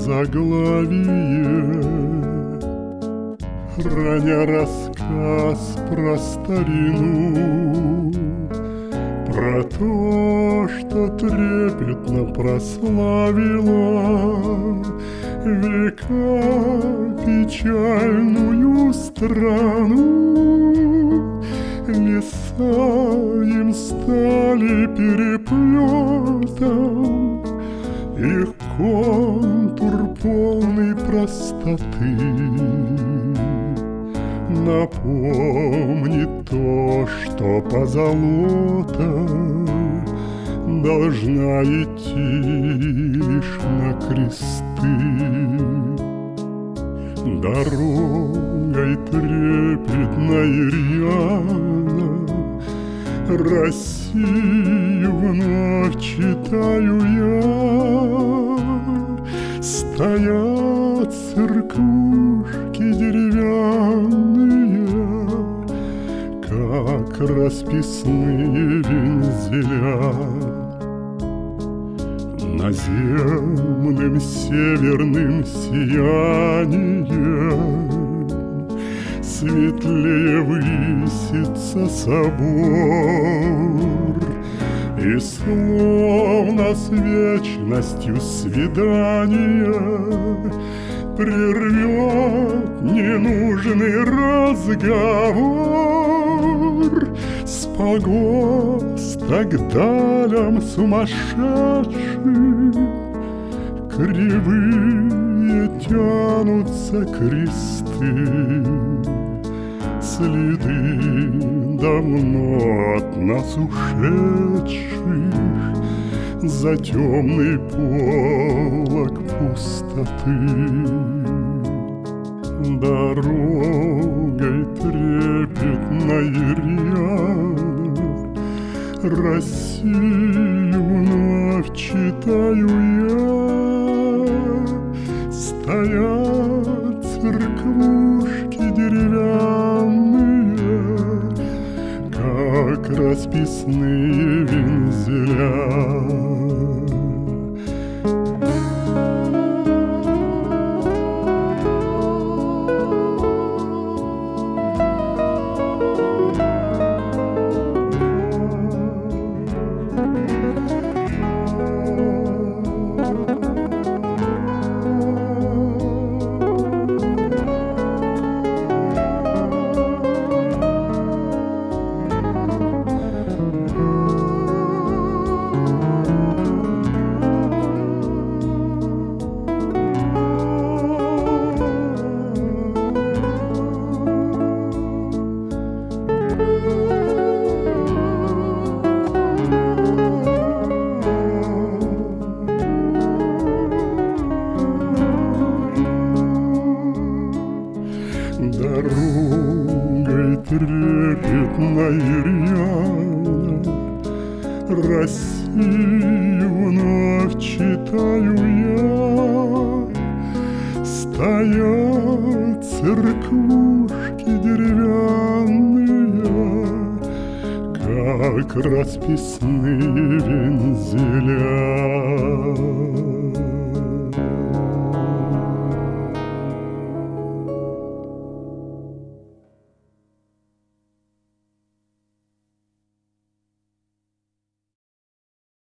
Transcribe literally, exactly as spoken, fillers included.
заглавие, храня рассказ про старину, про то, что трепетно прославила века печальную страну. Леса им стали переплетом, их контур полный простоты напомнит то, что позолота должна идти лишь на кресты. Дорогой трепетной рьяно Россию вновь читаю я. Стоят церквушки деревянные, как расписные вензеля. Наземным северным сиянием светлее высится собор, и словно с вечностью свидания прервет ненужный разговор. С погоста к далям сумасшедшим кривые тянутся кресты, следы давно от нас ушедших за темный полог пустоты. Дорогой трепетной рьяно Россию вновь читаю я. Стоят церквушки деревянные, как расписные вензеля. Дорогой трепетной рьяно Россию вновь читаю я. Стоят церквушки деревянные, как расписные вензеля.